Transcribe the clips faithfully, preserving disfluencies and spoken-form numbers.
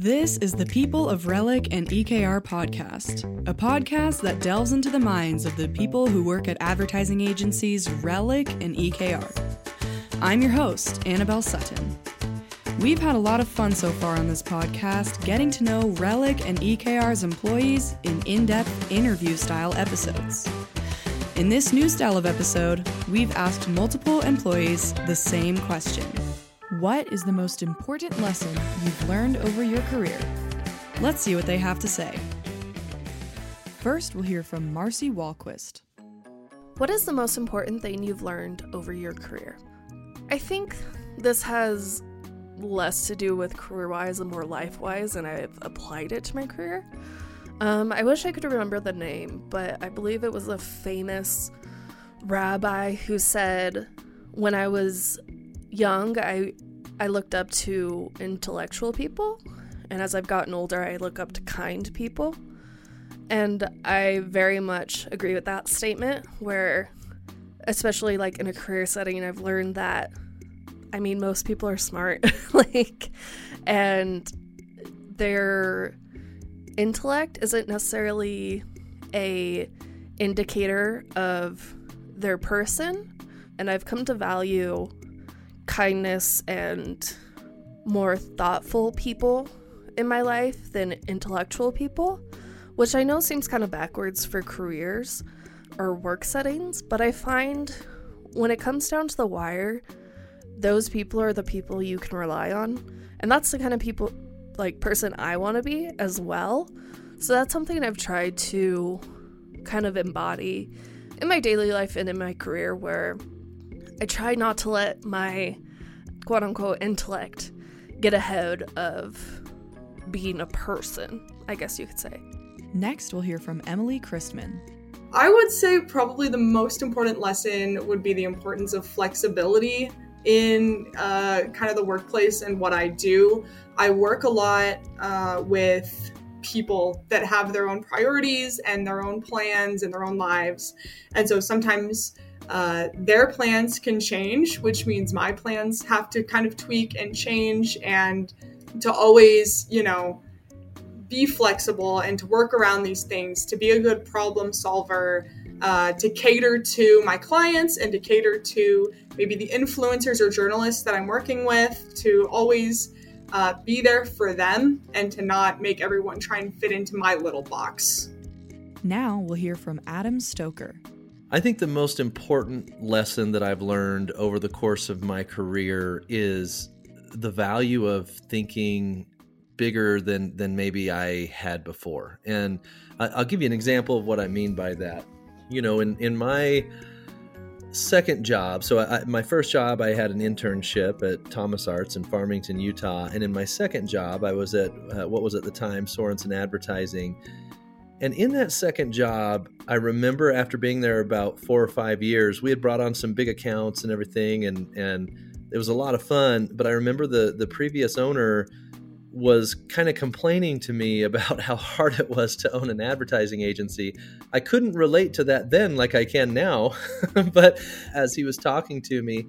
This is the People of Relic and E K R podcast, a podcast that delves into the minds of the people who work at advertising agencies Relic and E K R. I'm your host, Annabelle Sutton. We've had a lot of fun so far on this podcast, getting to know Relic and E K R's employees in in-depth interview-style episodes. In this new style of episode, we've asked multiple employees the same question. What is the most important lesson you've learned over your career? Let's see what they have to say. First, we'll hear from Marcy Walquist. What is the most important thing you've learned over your career? I think this has less to do with career-wise and more life-wise, and I've applied it to my career. Um, I wish I could remember the name, but I believe it was a famous rabbi who said, when I was young, I I looked up to intellectual people, and as I've gotten older, I look up to kind people. And I very much agree with that statement, where, especially like in a career setting, I've learned that, I mean, most people are smart, like, and their intellect isn't necessarily a indicator of their person, and I've come to value kindness and more thoughtful people in my life than intellectual people, which I know seems kind of backwards for careers or work settings, but I find when it comes down to the wire, those people are the people you can rely on, and that's the kind of people, like, person I want to be as well. So that's something I've tried to kind of embody in my daily life and in my career, where I try not to let my quote-unquote intellect get ahead of being a person, I guess you could say. Next, we'll hear from Emily Christman. I would say probably the most important lesson would be the importance of flexibility in uh, kind of the workplace and what I do. I work a lot uh, with people that have their own priorities and their own plans and their own lives. And so sometimes uh, their plans can change, which means my plans have to kind of tweak and change, and to always, you know, be flexible and to work around these things, to be a good problem solver, uh, to cater to my clients and to cater to maybe the influencers or journalists that I'm working with, to always uh, be there for them and to not make everyone try and fit into my little box. Now we'll hear from Adam Stoker. I think the most important lesson that I've learned over the course of my career is the value of thinking bigger than than maybe I had before. And I'll give you an example of what I mean by that. You know, in, in my second job, so I, my first job, I had an internship at Thomas Arts in Farmington, Utah. And in my second job, I was at uh, what was at the time Sorensen Advertising. And in that second job, I remember after being there about four or five years, we had brought on some big accounts and everything, and, and it was a lot of fun. But I remember the, the previous owner was kind of complaining to me about how hard it was to own an advertising agency. I couldn't relate to that then like I can now, but as he was talking to me,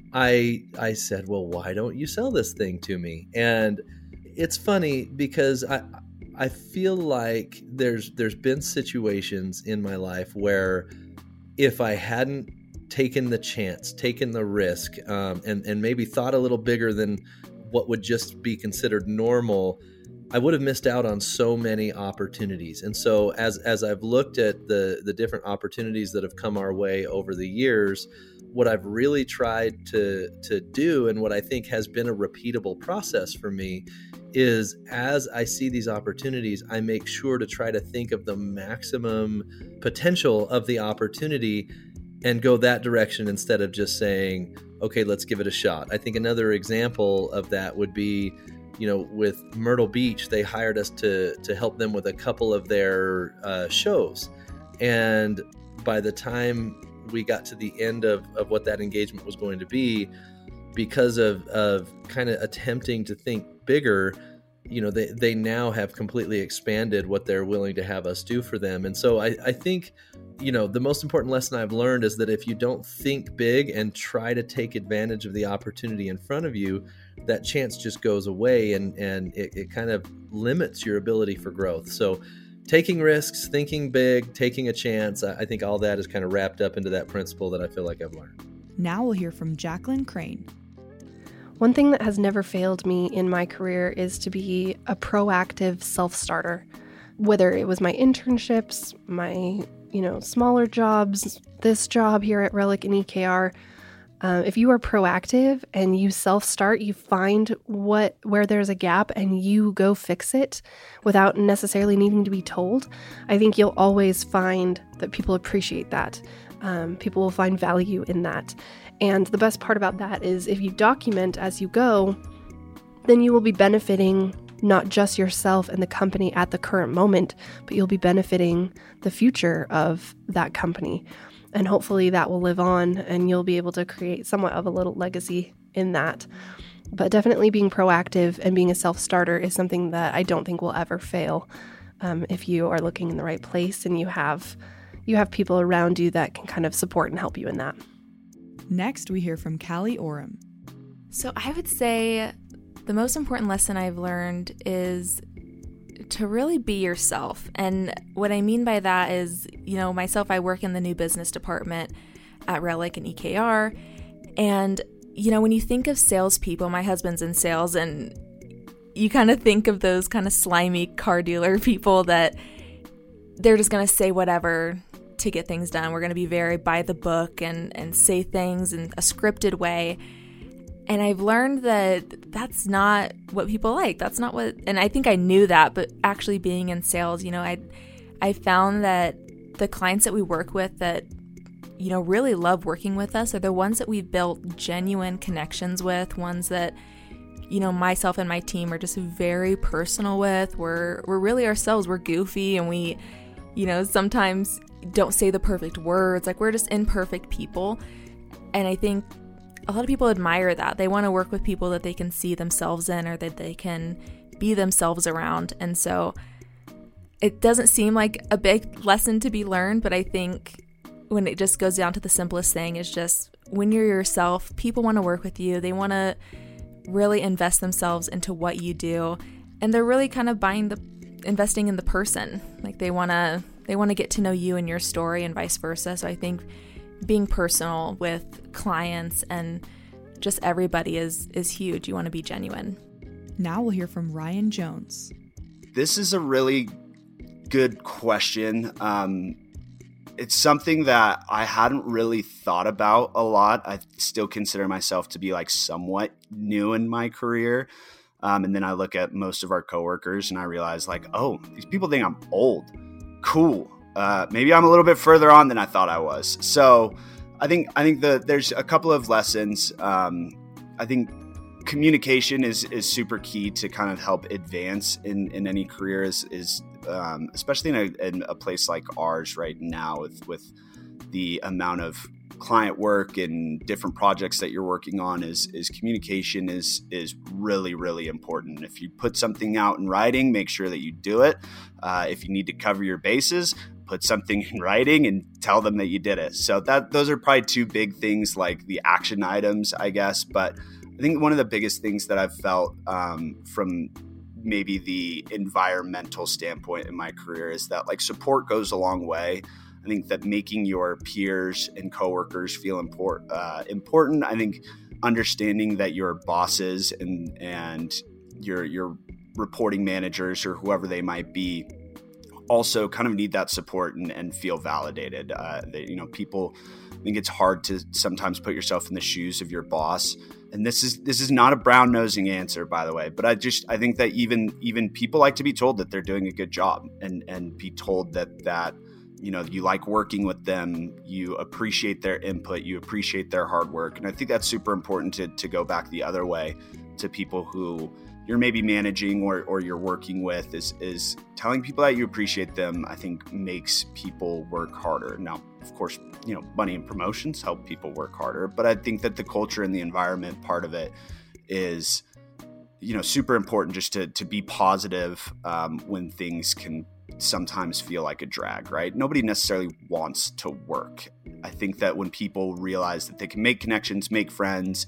I I said, well, why don't you sell this thing to me? And it's funny because I I feel like there's there's been situations in my life where if I hadn't taken the chance, taken the risk, um, and, and maybe thought a little bigger than what would just be considered normal, I would have missed out on so many opportunities. And so as as I've looked at the the different opportunities that have come our way over the years, what I've really tried to to do, and what I think has been a repeatable process for me, is as I see these opportunities, I make sure to try to think of the maximum potential of the opportunity and go that direction instead of just saying, okay, let's give it a shot. I think another example of that would be, you know, with Myrtle Beach, they hired us to to help them with a couple of their uh, shows. And by the time we got to the end of, of what that engagement was going to be, because of, of kind of attempting to think bigger, you know, they, they now have completely expanded what they're willing to have us do for them. And so I, I think, you know, the most important lesson I've learned is that if you don't think big and try to take advantage of the opportunity in front of you, that chance just goes away, and, and it, it kind of limits your ability for growth. So taking risks, thinking big, taking a chance, I think all that is kind of wrapped up into that principle that I feel like I've learned. Now we'll hear from Jacqueline Crane. One thing that has never failed me in my career is to be a proactive self-starter. Whether it was my internships, my, you know, smaller jobs, this job here at Relic and E K R, uh, if you are proactive and you self-start, you find what where there's a gap and you go fix it without necessarily needing to be told, I think you'll always find that people appreciate that. Um, people will find value in that. And the best part about that is if you document as you go, then you will be benefiting not just yourself and the company at the current moment, but you'll be benefiting the future of that company. And hopefully that will live on and you'll be able to create somewhat of a little legacy in that. But definitely being proactive and being a self-starter is something that I don't think will ever fail um, if you are looking in the right place and you have you have people around you that can kind of support and help you in that. Next, we hear from Callie Oram. So I would say the most important lesson I've learned is to really be yourself. And what I mean by that is, you know, myself, I work in the new business department at Relic and E K R. And, you know, when you think of salespeople, my husband's in sales, and you kind of think of those kind of slimy car dealer people that they're just going to say whatever to get things done. We're going to be very by the book and, and say things in a scripted way. And I've learned that that's not what people like. That's not what, and I think I knew that, but actually being in sales, you know, I, I found that the clients that we work with that, you know, really love working with us are the ones that we've built genuine connections with, ones that, you know, myself and my team are just very personal with. We're, we're really ourselves. We're goofy, and we, you know, sometimes don't say the perfect words. Like, we're just imperfect people. And I think a lot of people admire that. They want to work with people that they can see themselves in, or that they can be themselves around. And so it doesn't seem like a big lesson to be learned, but I think when it just goes down to the simplest thing is just when you're yourself, people want to work with you. They want to really invest themselves into what you do. And they're really kind of buying the, investing in the person. Like, they want to, they want to get to know you and your story, and vice versa. So I think being personal with clients and just everybody is is huge. You want to be genuine. Now we'll hear from Ryan Jones. This is a really good question. Um, it's something that I hadn't really thought about a lot. I still consider myself to be like somewhat new in my career. Um, and then I look at most of our coworkers and I realize, like, oh, these people think I'm old. Cool. Uh, maybe I'm a little bit further on than I thought I was. So I think I think the, there's a couple of lessons. Um, I think communication is is super key to kind of help advance in, in any career, is, is um, especially in a, in a place like ours right now with, with the amount of client work and different projects that you're working on. Is is communication is is really, really important. If you put something out in writing, make sure that you do it. Uh, if you need to cover your bases, put something in writing and tell them that you did it. So that those are probably two big things, like the action items, I guess. But I think one of the biggest things that I've felt um, from maybe the environmental standpoint in my career is that, like, support goes a long way. I think that making your peers and coworkers feel import, uh, important. I think understanding that your bosses and and your your reporting managers or whoever they might be also kind of need that support and, and feel validated. Uh, that, you know, people, I think it's hard to sometimes put yourself in the shoes of your boss. And this is this is not a brown nosing answer, by the way, but I just I think that even even people like to be told that they're doing a good job, and and be told that that. You know, you like working with them, you appreciate their input, you appreciate their hard work. And I think that's super important to to go back the other way to people who you're maybe managing or, or you're working with, is, is telling people that you appreciate them, I think makes people work harder. Now, of course, you know, money and promotions help people work harder, but I think that the culture and the environment part of it is, you know, super important, just to, to be positive um, when things can sometimes feel like a drag, right? Nobody necessarily wants to work. I think that when people realize that they can make connections, make friends,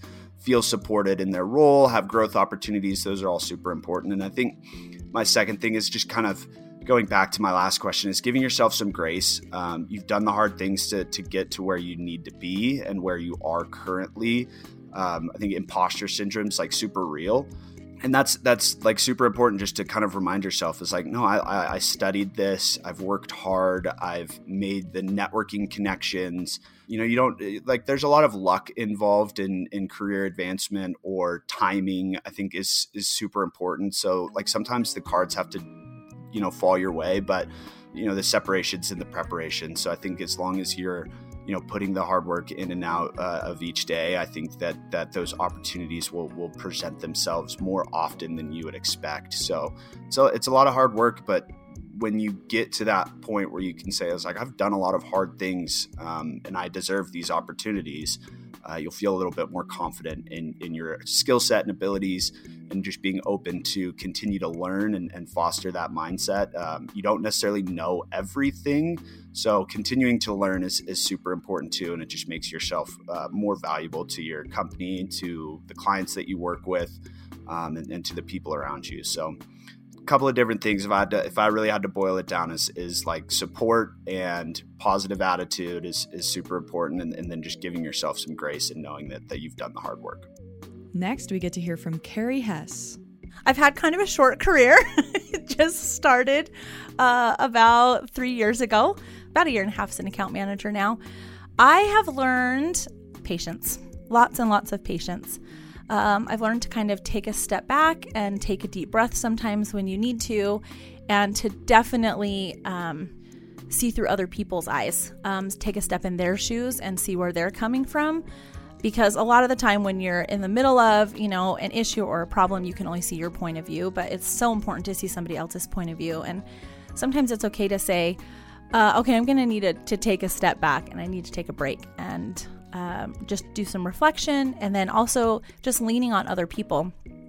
feel supported in their role, have growth opportunities. Those are all super important. And I think my second thing is just kind of going back to my last question is giving yourself some grace. Um, you've done the hard things to, to get to where you need to be and where you are currently. Um, I think imposter syndrome is like super real. And that's that's like super important just to kind of remind yourself is like, no, I, I studied this. I've worked hard. I've made the networking connections. You know, you don't like there's a lot of luck involved in in career advancement, or timing, I think is is super important. So like sometimes the cards have to, you know, fall your way, but you know, the separation's in the preparation. So I think as long as you're, you know, putting the hard work in and out uh, of each day, I think that that those opportunities will will present themselves more often than you would expect. So, so it's a lot of hard work, but when you get to that point where you can say, "I was like, I've done a lot of hard things, um, and I deserve these opportunities," uh, you'll feel a little bit more confident in in your skill set and abilities, and just being open to continue to learn and, and foster that mindset. Um, you don't necessarily know everything, so continuing to learn is, is super important too, and it just makes yourself uh, more valuable to your company, to the clients that you work with, um, and, and to the people around you. So a couple of different things, if I had to, if I really had to boil it down, is is like support and positive attitude is, is super important, and, and then just giving yourself some grace and knowing that, that you've done the hard work. Next, we get to hear from Carrie Hess. I've had kind of a short career. It just started uh, about three years ago, about a year and a half as an account manager now. I have learned patience, lots and lots of patience. Um, I've learned to kind of take a step back and take a deep breath sometimes when you need to, and to definitely um, see through other people's eyes, um, take a step in their shoes and see where they're coming from. Because a lot of the time when you're in the middle of, you know, an issue or a problem, you can only see your point of view, but it's so important to see somebody else's point of view. And sometimes it's okay to say, uh, okay, I'm going to need to, to take a step back, and I need to take a break and um, just do some reflection, and then also just leaning on other people.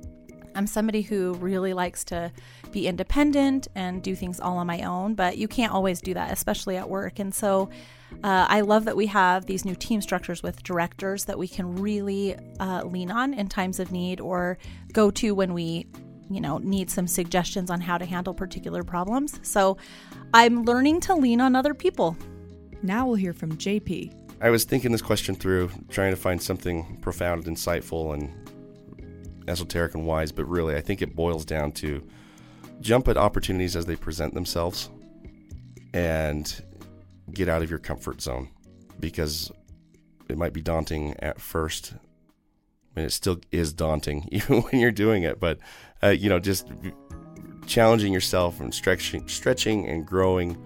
I'm somebody who really likes to be independent and do things all on my own, but you can't always do that, especially at work. And so uh, I love that we have these new team structures with directors that we can really uh, lean on in times of need, or go to when we, you know, need some suggestions on how to handle particular problems. So I'm learning to lean on other people. Now we'll hear from J P. I was thinking this question through, trying to find something profound, insightful, and esoteric and wise, but really I think it boils down to jump at opportunities as they present themselves and get out of your comfort zone, because it might be daunting at first, and it still is daunting even when you're doing it, but uh, you know, just challenging yourself and stretching stretching and growing,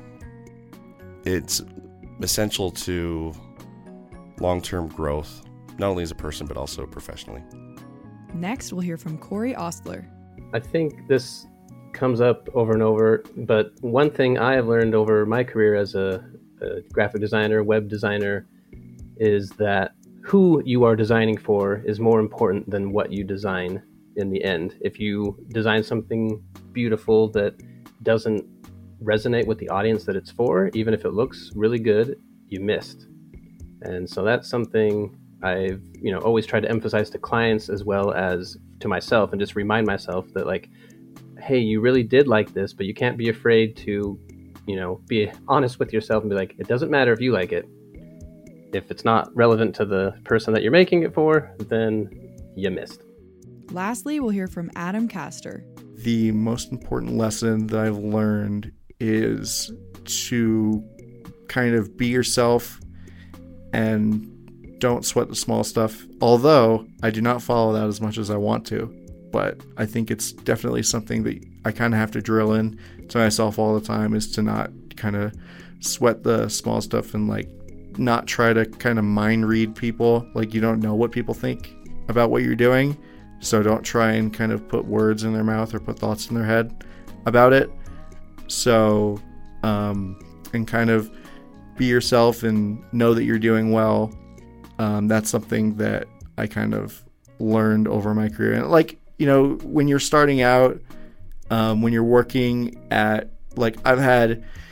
it's essential to long-term growth, not only as a person but also professionally. Next, we'll hear from Corey Ostler. I think this comes up over and over, but one thing I have learned over my career as a, a graphic designer, web designer, is that who you are designing for is more important than what you design in the end. If you design something beautiful that doesn't resonate with the audience that it's for, even if it looks really good, you missed. And so that's something I've, you know, always tried to emphasize to clients as well as to myself, and just remind myself that, like, hey, you really did like this, but you can't be afraid to, you know, be honest with yourself and be like, it doesn't matter if you like it. If it's not relevant to the person that you're making it for, then you missed. Lastly, we'll hear from Adam Castor. The most important lesson that I've learned is to kind of be yourself and don't sweat the small stuff, although I do not follow that as much as I want to. But I think it's definitely something that I kind of have to drill in to myself all the time, is to not kind of sweat the small stuff and like not try to kind of mind read people. Like, you don't know what people think about what you're doing, so don't try and kind of put words in their mouth or put thoughts in their head about it. So, um, and kind of be yourself and know that you're doing well. Um, that's something that I kind of learned over my career. And like, you know, when you're starting out, um, when you're working at, like, I've had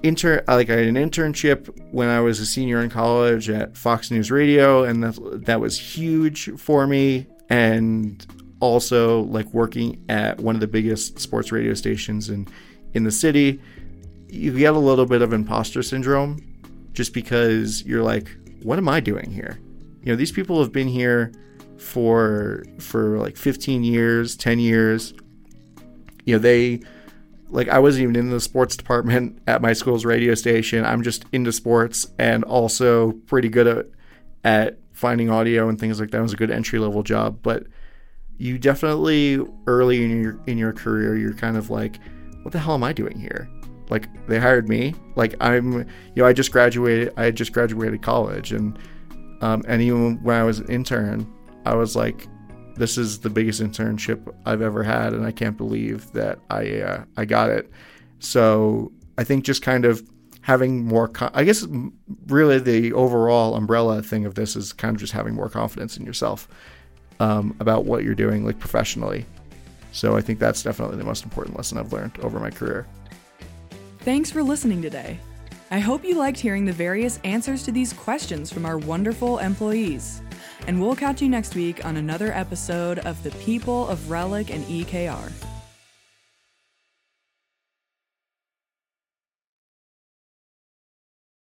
inter like I had an internship when I was a senior in college at Fox News Radio, and that, that was huge for me. And also like working at one of the biggest sports radio stations in in the city, you get a little bit of imposter syndrome just because you're like, what am I doing here? You know, these people have been here for for like fifteen years, ten years. You know, they like I wasn't even in the sports department at my school's radio station. I'm just into sports and also pretty good at at finding audio and things like that. It was a good entry level job, but you definitely early in your in your career, you're kind of like, what the hell am I doing here? Like, they hired me. Like, I'm, you know, I just graduated. I had just graduated college, and um, and even when I was an intern, I was like, this is the biggest internship I've ever had, and I can't believe that I uh, I got it. So I think just kind of having more, con- I guess, really the overall umbrella thing of this is kind of just having more confidence in yourself. Um, about what you're doing, like professionally. So I think that's definitely the most important lesson I've learned over my career. Thanks for listening today. I hope you liked hearing the various answers to these questions from our wonderful employees. And we'll catch you next week on another episode of The People of Relic and E K R.